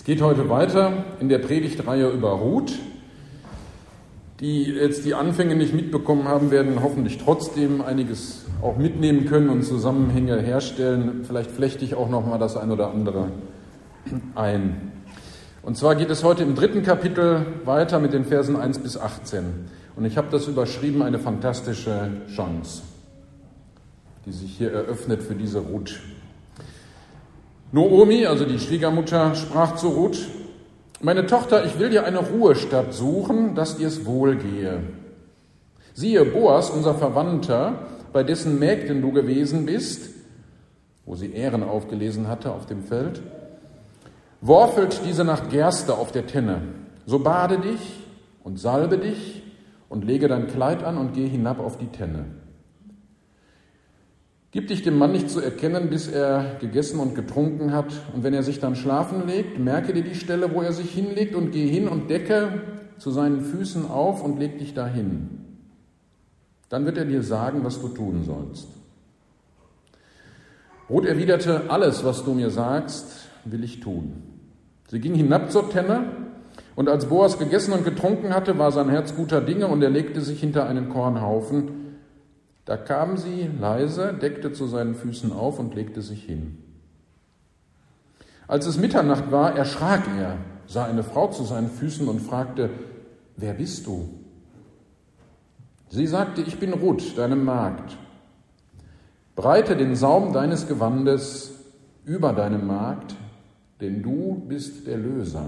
geht heute weiter in der Predigtreihe über Ruth. Die jetzt die Anfänge nicht mitbekommen haben, werden hoffentlich trotzdem einiges auch mitnehmen können und Zusammenhänge herstellen. Vielleicht flechte ich auch noch mal das ein oder andere ein. Und zwar geht es heute im 3. Kapitel weiter mit den Versen 1 bis 18. Und ich habe das überschrieben, eine fantastische Chance, die sich hier eröffnet für diese Ruth. Noomi, also die Schwiegermutter, sprach zu Ruth: Meine Tochter, ich will dir eine Ruhestadt suchen, dass dir es wohl gehe. Siehe, Boas, unser Verwandter, bei dessen Mägden du gewesen bist, wo sie Ähren aufgelesen hatte auf dem Feld, worfelt diese Nacht Gerste auf der Tenne. So bade dich und salbe dich und lege dein Kleid an und geh hinab auf die Tenne. Gib dich dem Mann nicht zu erkennen, bis er gegessen und getrunken hat. Und wenn er sich dann schlafen legt, merke dir die Stelle, wo er sich hinlegt, und geh hin und decke zu seinen Füßen auf und leg dich dahin. Dann wird er dir sagen, was du tun sollst. Ruth erwiderte: Alles, was du mir sagst, will ich tun. Sie ging hinab zur Tenne, und als Boas gegessen und getrunken hatte, war sein Herz guter Dinge, und er legte sich hinter einen Kornhaufen. Da kam sie leise, deckte zu seinen Füßen auf und legte sich hin. Als es Mitternacht war, erschrak er, sah eine Frau zu seinen Füßen und fragte: Wer bist du? Sie sagte: Ich bin Ruth, deine Magd. Breite den Saum deines Gewandes über deine Magd, denn du bist der Löser.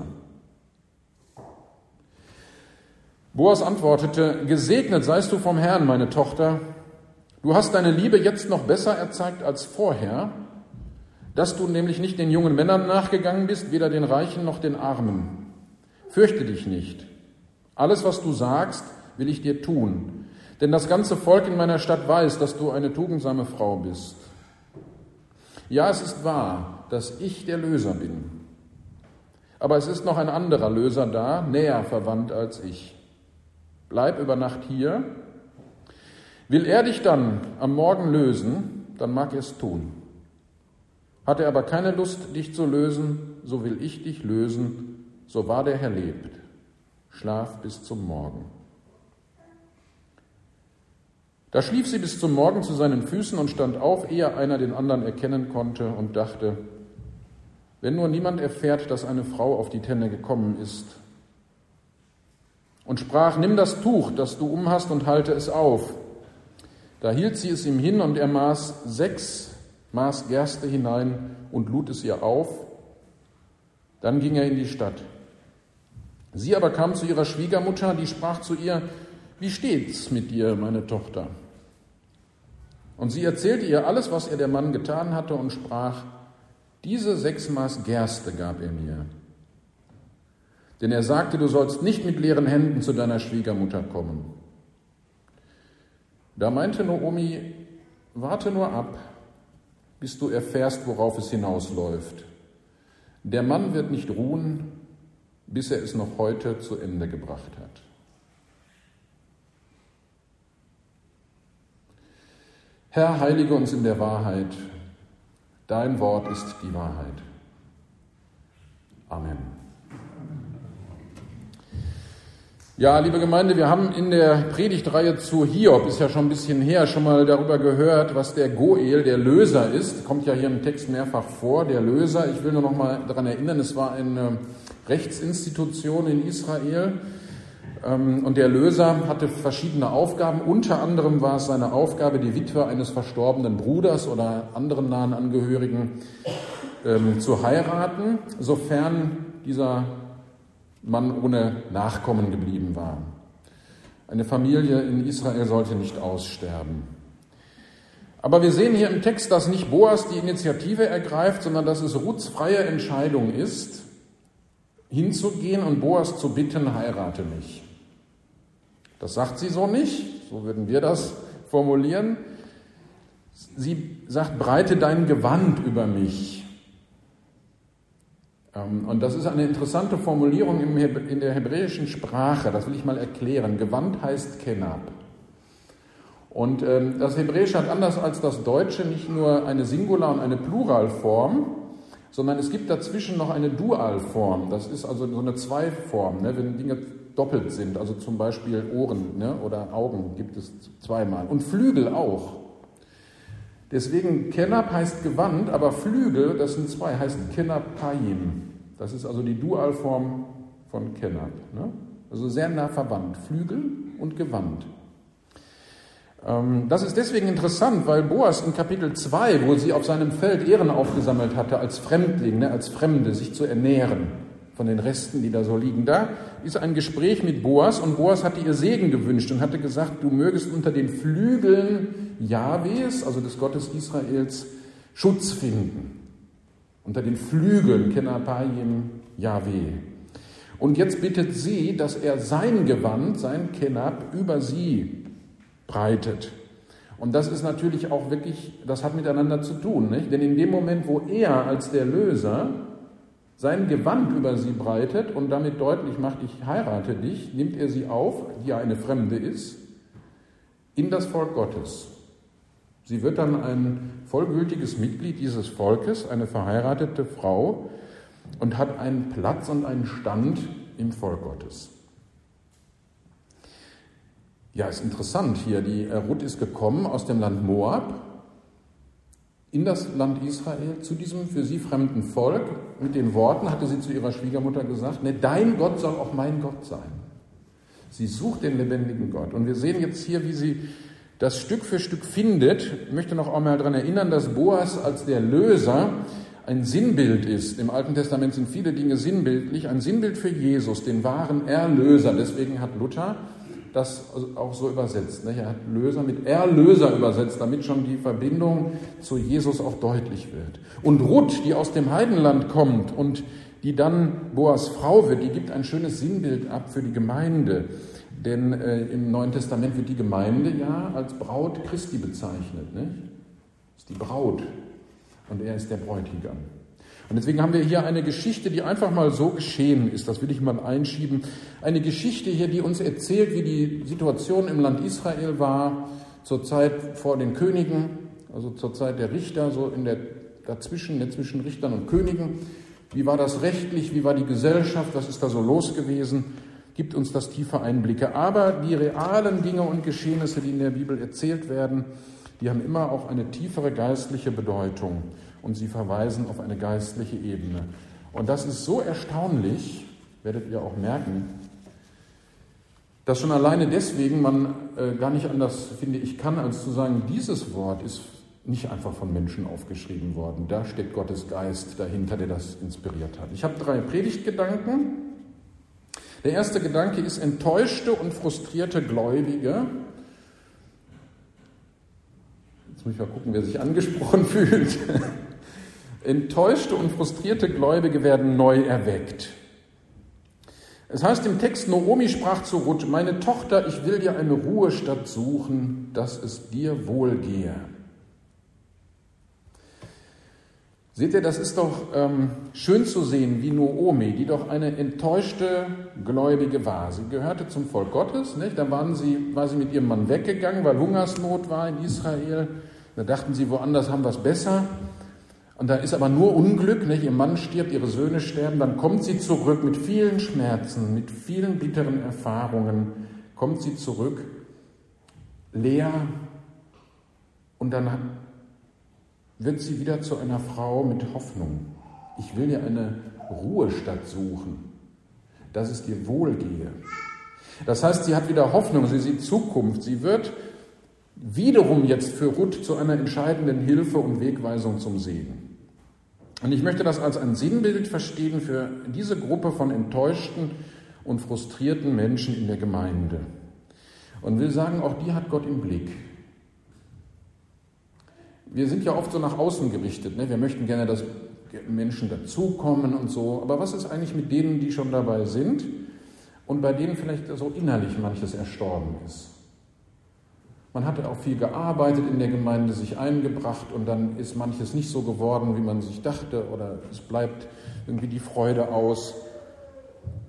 Boas antwortete: Gesegnet seist du vom Herrn, meine Tochter. Du hast deine Liebe jetzt noch besser erzeigt als vorher, dass du nämlich nicht den jungen Männern nachgegangen bist, weder den Reichen noch den Armen. Fürchte dich nicht. Alles, was du sagst, will ich dir tun. Denn das ganze Volk in meiner Stadt weiß, dass du eine tugendsame Frau bist. Ja, es ist wahr, dass ich der Löser bin. Aber es ist noch ein anderer Löser da, näher verwandt als ich. Bleib über Nacht hier. Will er dich dann am Morgen lösen, dann mag er es tun. Hat er aber keine Lust, dich zu lösen, so will ich dich lösen, so wahr der Herr lebt. Schlaf bis zum Morgen. Da schlief sie bis zum Morgen zu seinen Füßen und stand auf, ehe einer den anderen erkennen konnte, und dachte: Wenn nur niemand erfährt, dass eine Frau auf die Tenne gekommen ist. Und sprach: Nimm das Tuch, das du umhast, und halte es auf. Da hielt sie es ihm hin, und er maß 6 Maß Gerste hinein und lud es ihr auf. Dann ging er in die Stadt. Sie aber kam zu ihrer Schwiegermutter, die sprach zu ihr: Wie steht's mit dir, meine Tochter? Und sie erzählte ihr alles, was ihr der Mann getan hatte, und sprach: Diese 6 Maß Gerste gab er mir. Denn er sagte: Du sollst nicht mit leeren Händen zu deiner Schwiegermutter kommen. Da meinte Noomi: Warte nur ab, bis du erfährst, worauf es hinausläuft. Der Mann wird nicht ruhen, bis er es noch heute zu Ende gebracht hat. Herr, heilige uns in der Wahrheit. Dein Wort ist die Wahrheit. Amen. Ja, liebe Gemeinde, wir haben in der Predigtreihe zu Hiob, ist ja schon ein bisschen her, schon mal darüber gehört, was der Goel, der Löser ist. Kommt ja hier im Text mehrfach vor, der Löser. Ich will nur noch mal daran erinnern, es war eine Rechtsinstitution in Israel. Und der Löser hatte verschiedene Aufgaben. Unter anderem war es seine Aufgabe, die Witwe eines verstorbenen Bruders oder anderen nahen Angehörigen zu heiraten, sofern dieser Mann ohne Nachkommen geblieben war. Eine Familie in Israel sollte nicht aussterben. Aber wir sehen hier im Text, dass nicht Boas die Initiative ergreift, sondern dass es Ruths freie Entscheidung ist, hinzugehen und Boas zu bitten: Heirate mich. Das sagt sie so nicht, so würden wir das formulieren. Sie sagt: Breite dein Gewand über mich. Und das ist eine interessante Formulierung in der hebräischen Sprache, das will ich mal erklären. Gewand heißt Kenab. Und das Hebräische hat anders als das Deutsche nicht nur eine Singular- und eine Pluralform, sondern es gibt dazwischen noch eine Dualform. Das ist also so eine Zweiform, ne? Wenn Dinge doppelt sind, also zum Beispiel Ohren, ne? Oder Augen gibt es zweimal und Flügel auch. Deswegen Kenab heißt Gewand, aber Flügel, das sind zwei, heißt Kenapayim. Das ist also die Dualform von Kenab, ne? Also sehr nah verwandt, Flügel und Gewand. Das ist deswegen interessant, weil Boas in Kapitel 2, wo sie auf seinem Feld Ehren aufgesammelt hatte, als Fremdling, ne, als Fremde, sich zu ernähren von den Resten, die da so liegen, da ist ein Gespräch mit Boas und Boas hatte ihr Segen gewünscht und hatte gesagt, du mögest unter den Flügeln Jahwes, also des Gottes Israels, Schutz finden. Unter den Flügeln, Kenapayim, Jahwe. Und jetzt bittet sie, dass er sein Gewand, sein Kenab, über sie breitet. Und das ist natürlich auch wirklich, das hat miteinander zu tun, nicht? Denn in dem Moment, wo er als der Löser sein Gewand über sie breitet und damit deutlich macht, ich heirate dich, nimmt er sie auf, die ja eine Fremde ist, in das Volk Gottes. Sie wird dann ein vollgültiges Mitglied dieses Volkes, eine verheiratete Frau und hat einen Platz und einen Stand im Volk Gottes. Ja, ist interessant hier. Die Ruth ist gekommen aus dem Land Moab in das Land Israel, zu diesem für sie fremden Volk. Mit den Worten hatte sie zu ihrer Schwiegermutter gesagt, ne, dein Gott soll auch mein Gott sein. Sie sucht den lebendigen Gott. Und wir sehen jetzt hier, wie sie das Stück für Stück findet. Ich möchte noch einmal daran erinnern, dass Boas als der Löser ein Sinnbild ist. Im Alten Testament sind viele Dinge sinnbildlich. Ein Sinnbild für Jesus, den wahren Erlöser. Deswegen hat Luther das auch so übersetzt. Er hat Löser mit Erlöser übersetzt, damit schon die Verbindung zu Jesus auch deutlich wird. Und Ruth, die aus dem Heidenland kommt und die dann Boas Frau wird, die gibt ein schönes Sinnbild ab für die Gemeinde. Denn im Neuen Testament wird die Gemeinde ja als Braut Christi bezeichnet. Nicht? Das ist die Braut und er ist der Bräutigam. Und deswegen haben wir hier eine Geschichte, die einfach mal so geschehen ist, das will ich mal einschieben. Eine Geschichte hier, die uns erzählt, wie die Situation im Land Israel war, zur Zeit vor den Königen, also zur Zeit der Richter, so zwischen Richtern und Königen. Wie war das rechtlich, wie war die Gesellschaft, was ist da so los gewesen? Gibt uns das tiefe Einblicke. Aber die realen Dinge und Geschehnisse, die in der Bibel erzählt werden, die haben immer auch eine tiefere geistliche Bedeutung. Und sie verweisen auf eine geistliche Ebene. Und das ist so erstaunlich, werdet ihr auch merken, dass schon alleine deswegen man gar nicht anders, finde ich, kann, als zu sagen, dieses Wort ist nicht einfach von Menschen aufgeschrieben worden. Da steckt Gottes Geist dahinter, der das inspiriert hat. Ich habe 3 Predigtgedanken. Der erste Gedanke ist enttäuschte und frustrierte Gläubige. Jetzt muss ich mal gucken, wer sich angesprochen fühlt. Enttäuschte und frustrierte Gläubige werden neu erweckt. Es heißt im Text, Naomi sprach zu Ruth, meine Tochter, ich will dir eine Ruhestadt suchen, dass es dir wohlgehe. Seht ihr, das ist doch schön zu sehen, wie Naomi, die doch eine enttäuschte Gläubige war. Sie gehörte zum Volk Gottes, nicht? Da war sie mit ihrem Mann weggegangen, weil Hungersnot war in Israel. Da dachten sie, woanders haben wir es besser. Und da ist aber nur Unglück, nicht? Ihr Mann stirbt, ihre Söhne sterben, dann kommt sie zurück mit vielen Schmerzen, mit vielen bitteren Erfahrungen, kommt sie zurück, leer, und dann wird sie wieder zu einer Frau mit Hoffnung. Ich will dir eine Ruhestadt suchen, dass es dir wohlgehe. Das heißt, sie hat wieder Hoffnung, sie sieht Zukunft, sie wird wiederum jetzt für Ruth zu einer entscheidenden Hilfe und Wegweisung zum Segen. Und ich möchte das als ein Sinnbild verstehen für diese Gruppe von enttäuschten und frustrierten Menschen in der Gemeinde. Und will sagen, auch die hat Gott im Blick. Wir sind ja oft so nach außen gerichtet, ne? Wir möchten gerne, dass Menschen dazukommen und so. Aber was ist eigentlich mit denen, die schon dabei sind und bei denen vielleicht so innerlich manches erstorben ist? Man hat auch viel gearbeitet in der Gemeinde, sich eingebracht und dann ist manches nicht so geworden, wie man sich dachte, oder es bleibt irgendwie die Freude aus.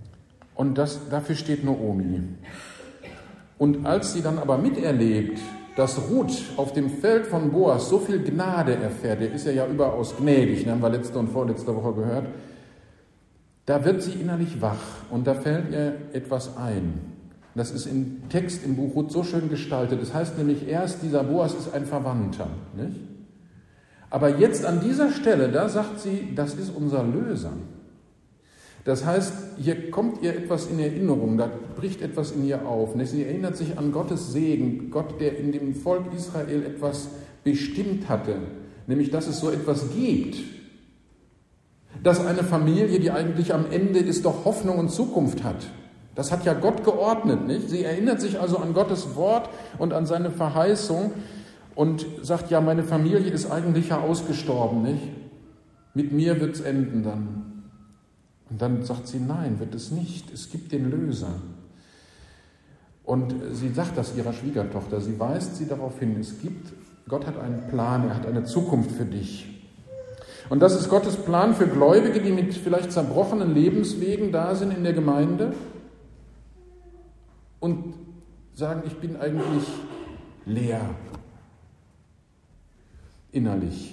Und dafür steht Naomi. Und als sie dann aber miterlebt, dass Ruth auf dem Feld von Boas so viel Gnade erfährt, der ist ja überaus gnädig, haben wir letzte und vorletzte Woche gehört, da wird sie innerlich wach und da fällt ihr etwas ein. Das ist im Text im Buch Ruth so schön gestaltet. Das heißt nämlich erst, dieser Boas ist ein Verwandter. Nicht? Aber jetzt an dieser Stelle, da sagt sie, das ist unser Löser. Das heißt, hier kommt ihr etwas in Erinnerung, da bricht etwas in ihr auf. Sie erinnert sich an Gottes Segen, Gott, der in dem Volk Israel etwas bestimmt hatte, nämlich, dass es so etwas gibt. Dass eine Familie, die eigentlich am Ende ist, doch Hoffnung und Zukunft hat. Das hat ja Gott geordnet, nicht? Sie erinnert sich also an Gottes Wort und an seine Verheißung und sagt, ja, meine Familie ist eigentlich ja ausgestorben, nicht? Mit mir wird es enden dann. Und dann sagt sie, nein, wird es nicht. Es gibt den Löser. Und sie sagt das ihrer Schwiegertochter. Sie weist sie darauf hin, Gott hat einen Plan, er hat eine Zukunft für dich. Und das ist Gottes Plan für Gläubige, die mit vielleicht zerbrochenen Lebenswegen da sind in der Gemeinde und sagen, ich bin eigentlich leer, innerlich.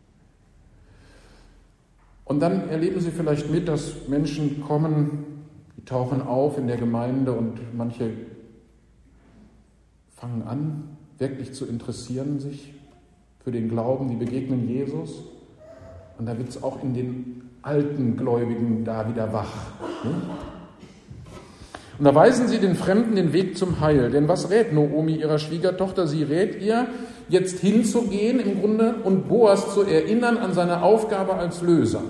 Und dann erleben sie vielleicht mit, dass Menschen kommen, die tauchen auf in der Gemeinde und manche fangen an, wirklich zu interessieren sich für den Glauben, die begegnen Jesus. Und da wird es auch in den alten Gläubigen da wieder wach. Und da weisen sie den Fremden den Weg zum Heil. Denn was rät Naomi ihrer Schwiegertochter? Sie rät ihr, jetzt hinzugehen im Grunde und Boas zu erinnern an seine Aufgabe als Löser.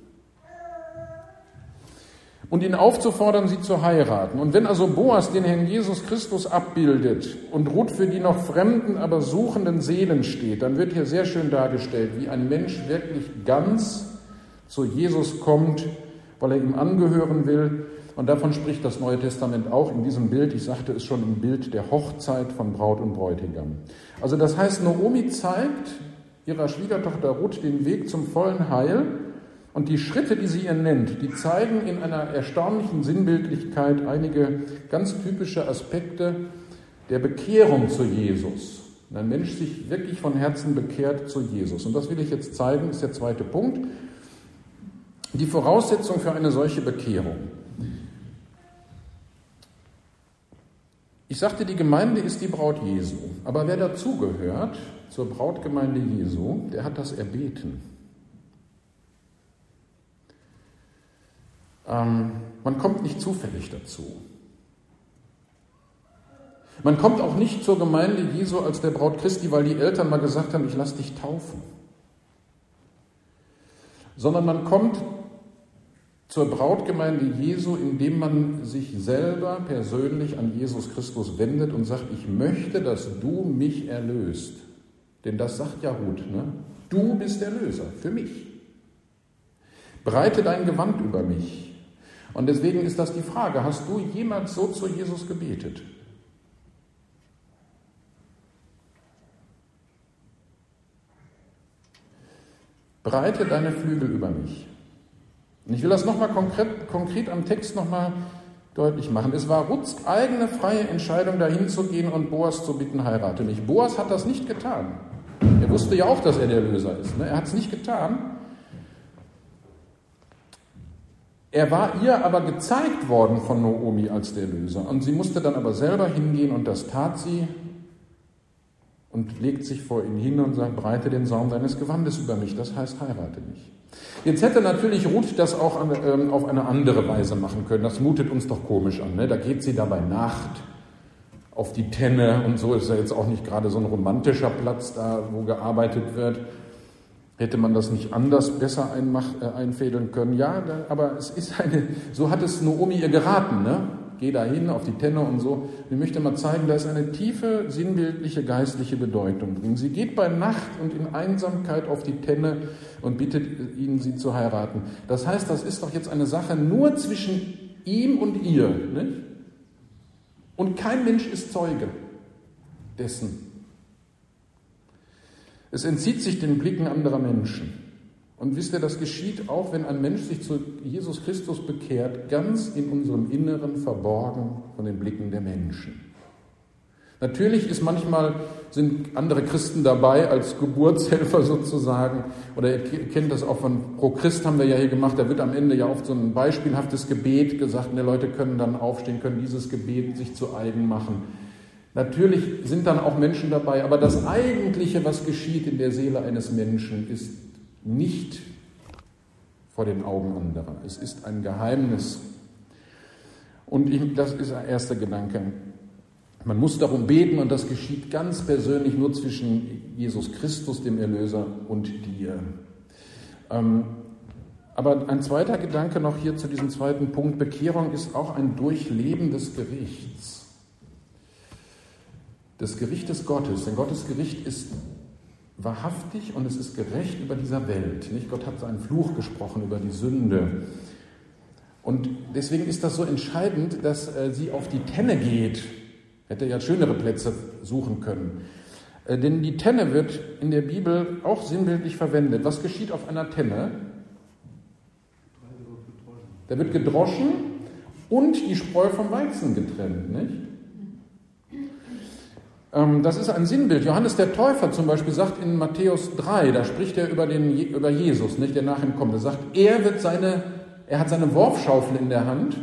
Und ihn aufzufordern, sie zu heiraten. Und wenn also Boas den Herrn Jesus Christus abbildet und Ruth für die noch fremden, aber suchenden Seelen steht, dann wird hier sehr schön dargestellt, wie ein Mensch wirklich ganz zu Jesus kommt, weil er ihm angehören will. Und davon spricht das Neue Testament auch in diesem Bild. Ich sagte es schon, im Bild der Hochzeit von Braut und Bräutigam. Also das heißt, Naomi zeigt ihrer Schwiegertochter Ruth den Weg zum vollen Heil. Und die Schritte, die sie ihr nennt, die zeigen in einer erstaunlichen Sinnbildlichkeit einige ganz typische Aspekte der Bekehrung zu Jesus. Wenn ein Mensch sich wirklich von Herzen bekehrt zu Jesus. Und das will ich jetzt zeigen, ist der zweite Punkt. Die Voraussetzung für eine solche Bekehrung. Ich sagte, die Gemeinde ist die Braut Jesu. Aber wer dazugehört zur Brautgemeinde Jesu, der hat das erbeten. Man kommt nicht zufällig dazu. Man kommt auch nicht zur Gemeinde Jesu als der Braut Christi, weil die Eltern mal gesagt haben, ich lass dich taufen. Sondern man kommt zur Brautgemeinde Jesu, indem man sich selber persönlich an Jesus Christus wendet und sagt, ich möchte, dass du mich erlöst. Denn das sagt ja Ruth, ne? Du bist Erlöser für mich. Breite dein Gewand über mich. Und deswegen ist das die Frage, hast du jemals so zu Jesus gebetet? Breite deine Flügel über mich. Und ich will das nochmal konkret am Text nochmal deutlich machen. Es war Ruths eigene freie Entscheidung, dahin zu gehen und Boas zu bitten, heirate mich. Boas hat das nicht getan. Er wusste ja auch, dass er der Löser ist. Ne? Er hat es nicht getan. Er war ihr aber gezeigt worden von Naomi als der Löser. Und sie musste dann aber selber hingehen und das tat sie und legt sich vor ihn hin und sagt, breite den Saum deines Gewandes über mich, das heißt, heirate mich. Jetzt hätte natürlich Ruth das auch auf eine andere Weise machen können. Das mutet uns doch komisch an. Ne? Da geht sie da bei Nacht auf die Tenne und so ist ja jetzt auch nicht gerade so ein romantischer Platz da, wo gearbeitet wird. Hätte man das nicht anders besser einfädeln können? Ja, aber es ist so hat es Naomi ihr geraten, ne? Geh da hin auf die Tenne und so. Ich möchte mal zeigen, da ist eine tiefe, sinnbildliche, geistliche Bedeutung drin. Sie geht bei Nacht und in Einsamkeit auf die Tenne und bittet ihn, sie zu heiraten. Das heißt, das ist doch jetzt eine Sache nur zwischen ihm und ihr, nicht? Und kein Mensch ist Zeuge dessen. Es entzieht sich den Blicken anderer Menschen. Und wisst ihr, das geschieht auch, wenn ein Mensch sich zu Jesus Christus bekehrt, ganz in unserem Inneren verborgen von den Blicken der Menschen. Natürlich sind andere Christen dabei als Geburtshelfer sozusagen, oder ihr kennt das auch von Pro Christ haben wir ja hier gemacht, da wird am Ende ja oft so ein beispielhaftes Gebet gesagt, und die Leute können dann aufstehen, können dieses Gebet sich zu eigen machen. Natürlich sind dann auch Menschen dabei, aber das Eigentliche, was geschieht in der Seele eines Menschen, ist nicht vor den Augen anderer. Es ist ein Geheimnis. Und das ist der erste Gedanke. Man muss darum beten und das geschieht ganz persönlich nur zwischen Jesus Christus, dem Erlöser, und dir. Aber ein zweiter Gedanke noch hier zu diesem zweiten Punkt. Bekehrung ist auch ein Durchleben des Gerichts. Des Gerichtes Gottes. Denn Gottes Gericht ist wahrhaftig und es ist gerecht über dieser Welt. Nicht? Gott hat seinen Fluch gesprochen über die Sünde. Und deswegen ist das so entscheidend, dass sie auf die Tenne geht. Hätte ja schönere Plätze suchen können. Denn die Tenne wird in der Bibel auch sinnbildlich verwendet. Was geschieht auf einer Tenne? Da wird gedroschen und die Spreu vom Weizen getrennt, nicht? Das ist ein Sinnbild. Johannes der Täufer zum Beispiel sagt in Matthäus 3, da spricht er über Jesus, nicht, der nach ihm kommt. Er sagt, er hat seine Worfschaufel in der Hand,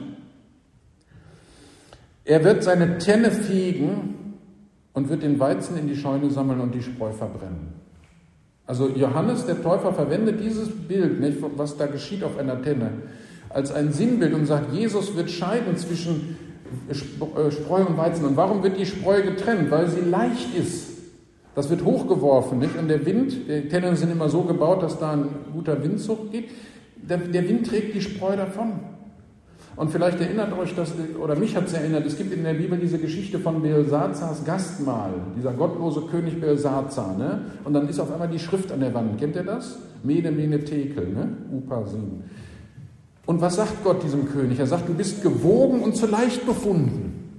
er wird seine Tenne fegen und wird den Weizen in die Scheune sammeln und die Spreu verbrennen. Also Johannes der Täufer verwendet dieses Bild, nicht, was da geschieht auf einer Tenne, als ein Sinnbild und sagt, Jesus wird scheiden zwischen Spreu und Weizen. Und warum wird die Spreu getrennt? Weil sie leicht ist. Das wird hochgeworfen, nicht? Und der Wind, die Tennen sind immer so gebaut, dass da ein guter Windzug geht. Der Wind trägt die Spreu davon. Und vielleicht erinnert euch das, oder mich hat es erinnert, es gibt in der Bibel diese Geschichte von Belsazars Gastmahl, dieser gottlose König Belsazar, ne? Und dann ist auf einmal die Schrift an der Wand. Kennt ihr das? Mene, Mene, Tekel, ne? Upasin. Und was sagt Gott diesem König? Er sagt, du bist gewogen und zu leicht befunden.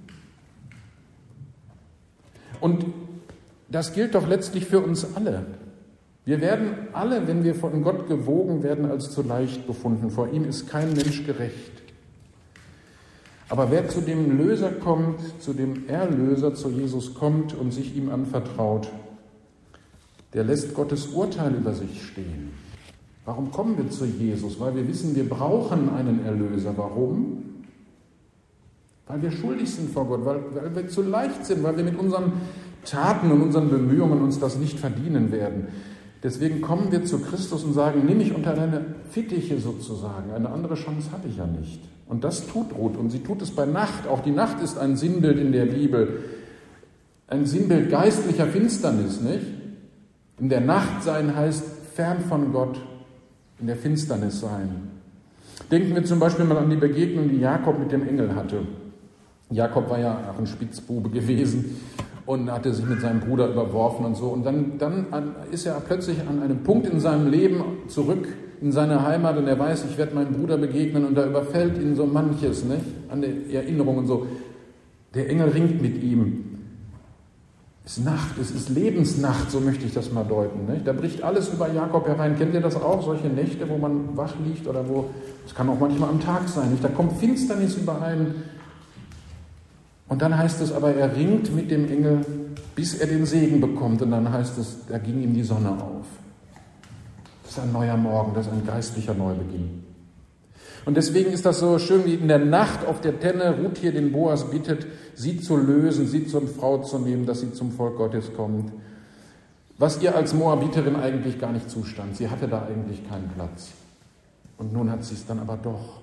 Und das gilt doch letztlich für uns alle. Wir werden alle, wenn wir von Gott gewogen werden, als zu leicht befunden. Vor ihm ist kein Mensch gerecht. Aber wer zu dem Löser kommt, zu dem Erlöser, zu Jesus kommt und sich ihm anvertraut, der lässt Gottes Urteil über sich stehen. Warum kommen wir zu Jesus? Weil wir wissen, wir brauchen einen Erlöser. Warum? Weil wir schuldig sind vor Gott, weil wir zu leicht sind, weil wir mit unseren Taten und unseren Bemühungen uns das nicht verdienen werden. Deswegen kommen wir zu Christus und sagen, nimm mich unter deine Fittiche sozusagen. Eine andere Chance habe ich ja nicht. Und das tut Ruth und sie tut es bei Nacht. Auch die Nacht ist ein Sinnbild in der Bibel. Ein Sinnbild geistlicher Finsternis, nicht? In der Nacht sein heißt fern von Gott, in der Finsternis sein. Denken wir zum Beispiel mal an die Begegnung, die Jakob mit dem Engel hatte. Jakob war ja auch ein Spitzbube gewesen und hatte sich mit seinem Bruder überworfen und so. Und dann ist er plötzlich an einem Punkt in seinem Leben zurück in seine Heimat und er weiß, ich werde meinem Bruder begegnen und da überfällt ihn so manches, ne? An der Erinnerung und so. Der Engel ringt mit ihm. Es ist Nacht, es ist Lebensnacht, so möchte ich das mal deuten. Nicht? Da bricht alles über Jakob herein. Kennt ihr das auch? Solche Nächte, wo man wach liegt oder wo, es kann auch manchmal am Tag sein. Nicht? Da kommt Finsternis über einen. Und dann heißt es aber, er ringt mit dem Engel, bis er den Segen bekommt. Und dann heißt es, da ging ihm die Sonne auf. Das ist ein neuer Morgen, das ist ein geistlicher Neubeginn. Und deswegen ist das so schön, wie in der Nacht auf der Tenne Ruth hier den Boas bittet, sie zu lösen, sie zur Frau zu nehmen, dass sie zum Volk Gottes kommt. Was ihr als Moabiterin eigentlich gar nicht zustand. Sie hatte da eigentlich keinen Platz. Und nun hat sie es dann aber doch.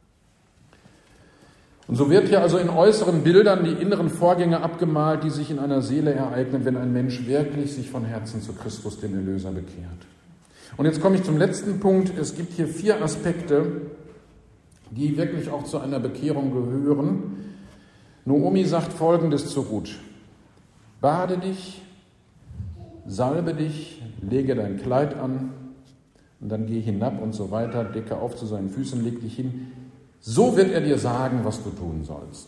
Und so wird hier also in äußeren Bildern die inneren Vorgänge abgemalt, die sich in einer Seele ereignen, wenn ein Mensch wirklich sich von Herzen zu Christus, dem Erlöser, bekehrt. Und jetzt komme ich zum letzten Punkt. Es gibt hier 4 Aspekte, die wirklich auch zu einer Bekehrung gehören. Naomi sagt Folgendes zu Ruth: Bade dich, salbe dich, lege dein Kleid an und dann geh hinab und so weiter, decke auf zu seinen Füßen, leg dich hin. So wird er dir sagen, was du tun sollst.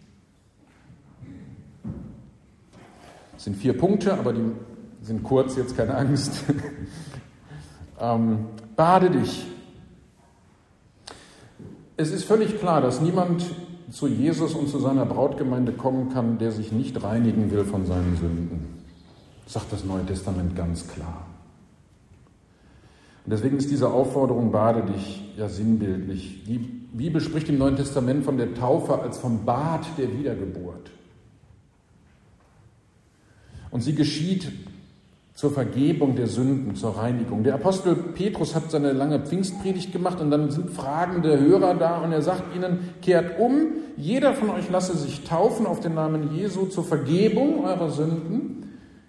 Das sind 4 Punkte, aber die sind kurz, jetzt keine Angst. Bade dich. Es ist völlig klar, dass niemand zu Jesus und zu seiner Brautgemeinde kommen kann, der sich nicht reinigen will von seinen Sünden. Das sagt das Neue Testament ganz klar. Und deswegen ist diese Aufforderung, bade dich, ja sinnbildlich. Die Bibel spricht im Neuen Testament von der Taufe als vom Bad der Wiedergeburt. Und sie geschieht zur Vergebung der Sünden, zur Reinigung. Der Apostel Petrus hat seine lange Pfingstpredigt gemacht und dann sind fragende Hörer da und er sagt ihnen, kehrt um, jeder von euch lasse sich taufen auf den Namen Jesu zur Vergebung eurer Sünden.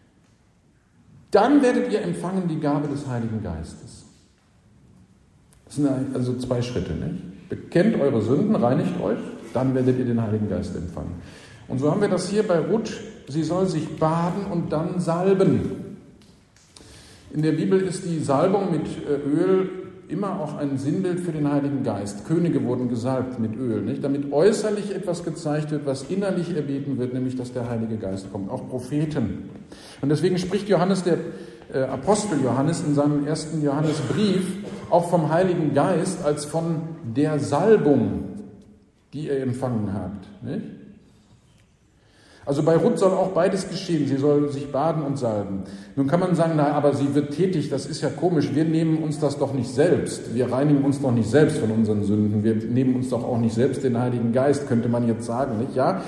Dann werdet ihr empfangen die Gabe des Heiligen Geistes. Das sind also 2 Schritte, nicht? Bekennt eure Sünden, reinigt euch, dann werdet ihr den Heiligen Geist empfangen. Und so haben wir das hier bei Ruth, sie soll sich baden und dann salben. In der Bibel ist die Salbung mit Öl immer auch ein Sinnbild für den Heiligen Geist. Könige wurden gesalbt mit Öl, nicht? Damit äußerlich etwas gezeigt wird, was innerlich erbeten wird, nämlich dass der Heilige Geist kommt, auch Propheten. Und deswegen spricht Johannes, der Apostel Johannes, in seinem 1. Johannesbrief auch vom Heiligen Geist als von der Salbung, die ihr empfangen habt. Nicht? Also bei Ruth soll auch beides geschehen. Sie soll sich baden und salben. Nun kann man sagen, na, aber sie wird tätig, das ist ja komisch. Wir nehmen uns das doch nicht selbst. Wir reinigen uns doch nicht selbst von unseren Sünden. Wir nehmen uns doch auch nicht selbst den Heiligen Geist, könnte man jetzt sagen, nicht? Ja,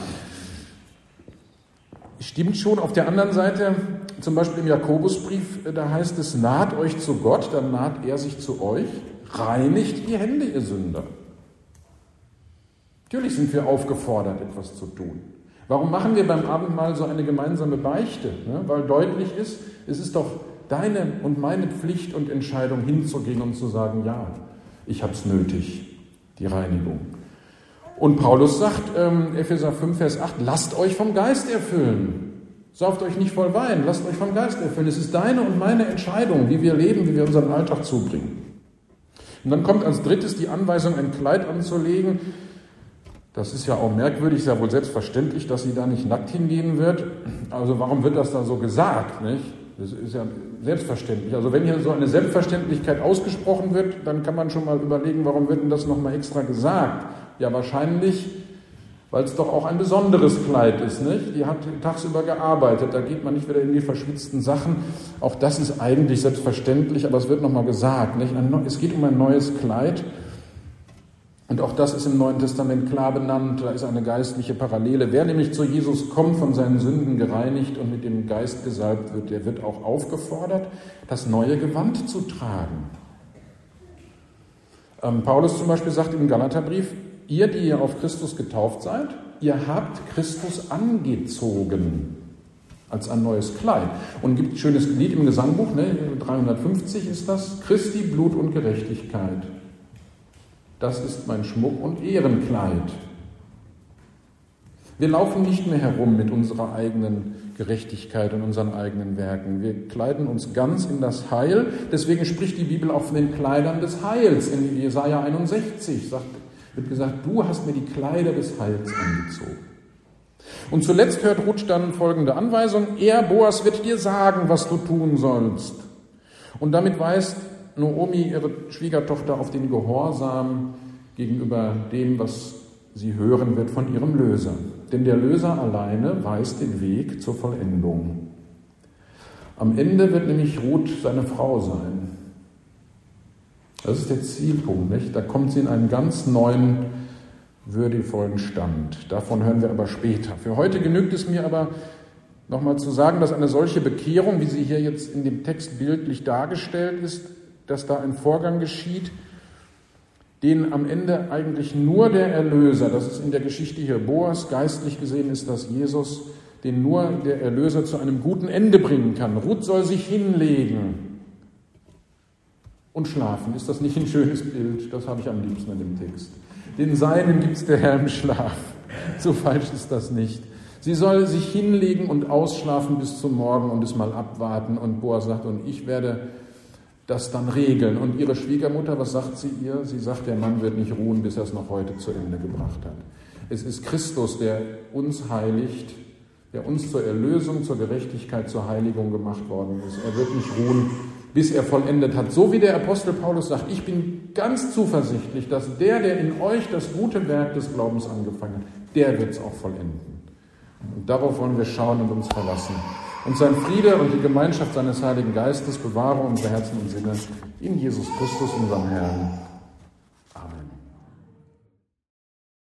stimmt schon. Auf der anderen Seite, zum Beispiel im Jakobusbrief, da heißt es, naht euch zu Gott, dann naht er sich zu euch, reinigt die Hände, ihr Sünder. Natürlich sind wir aufgefordert, etwas zu tun. Warum machen wir beim Abendmahl so eine gemeinsame Beichte? Weil deutlich ist, es ist doch deine und meine Pflicht und Entscheidung hinzugehen und zu sagen, ja, ich habe es nötig, die Reinigung. Und Paulus sagt, Epheser 5, Vers 8, lasst euch vom Geist erfüllen. Sauft euch nicht voll Wein, lasst euch vom Geist erfüllen. Es ist deine und meine Entscheidung, wie wir leben, wie wir unseren Alltag zubringen. Und dann kommt als drittes die Anweisung, ein Kleid anzulegen. Das ist ja auch merkwürdig, ist ja wohl selbstverständlich, dass sie da nicht nackt hingehen wird. Also warum wird das da so gesagt, nicht? Das ist ja selbstverständlich. Also wenn hier so eine Selbstverständlichkeit ausgesprochen wird, dann kann man schon mal überlegen, warum wird denn das nochmal extra gesagt? Ja, wahrscheinlich, weil es doch auch ein besonderes Kleid ist, nicht? Die hat tagsüber gearbeitet, da geht man nicht wieder in die verschwitzten Sachen. Auch das ist eigentlich selbstverständlich, aber es wird nochmal gesagt, nicht? Es geht um ein neues Kleid. Und auch das ist im Neuen Testament klar benannt, da ist eine geistliche Parallele. Wer nämlich zu Jesus kommt, von seinen Sünden gereinigt und mit dem Geist gesalbt wird, der wird auch aufgefordert, das neue Gewand zu tragen. Paulus zum Beispiel sagt im Galaterbrief, ihr, die ihr auf Christus getauft seid, ihr habt Christus angezogen als ein neues Kleid. Und gibt ein schönes Lied im Gesangbuch, ne, 350 ist das, Christi Blut und Gerechtigkeit. Das ist mein Schmuck und Ehrenkleid. Wir laufen nicht mehr herum mit unserer eigenen Gerechtigkeit und unseren eigenen Werken. Wir kleiden uns ganz in das Heil. Deswegen spricht die Bibel auch von den Kleidern des Heils. In Jesaja 61 wird gesagt, du hast mir die Kleider des Heils angezogen. Und zuletzt hört Ruth dann folgende Anweisung, er, Boas, wird dir sagen, was du tun sollst. Und damit weist Naomi, ihre Schwiegertochter, auf den Gehorsam gegenüber dem, was sie hören wird von ihrem Löser. Denn der Löser alleine weist den Weg zur Vollendung. Am Ende wird nämlich Ruth seine Frau sein. Das ist der Zielpunkt, nicht? Da kommt sie in einen ganz neuen, würdevollen Stand. Davon hören wir aber später. Für heute genügt es mir aber, nochmal zu sagen, dass eine solche Bekehrung, wie sie hier jetzt in dem Text bildlich dargestellt ist, dass da ein Vorgang geschieht, den am Ende eigentlich nur der Erlöser, das ist in der Geschichte hier Boas, geistlich gesehen ist das Jesus, den nur der Erlöser zu einem guten Ende bringen kann. Ruth soll sich hinlegen und schlafen. Ist das nicht ein schönes Bild? Das habe ich am liebsten in dem Text. Den Seinen gibt es der Herr im Schlaf. So falsch ist das nicht. Sie soll sich hinlegen und ausschlafen bis zum Morgen und es mal abwarten. Und Boas sagt, und ich werde das dann regeln. Und ihre Schwiegermutter, was sagt sie ihr? Sie sagt, der Mann wird nicht ruhen, bis er es noch heute zu Ende gebracht hat. Es ist Christus, der uns heiligt, der uns zur Erlösung, zur Gerechtigkeit, zur Heiligung gemacht worden ist. Er wird nicht ruhen, bis er vollendet hat. So wie der Apostel Paulus sagt, ich bin ganz zuversichtlich, dass der in euch das gute Werk des Glaubens angefangen hat, der wird es auch vollenden. Und darauf wollen wir schauen und uns verlassen. Und sein Friede und die Gemeinschaft seines Heiligen Geistes bewahre unsere Herzen und Sinne in Jesus Christus, unserem Herrn.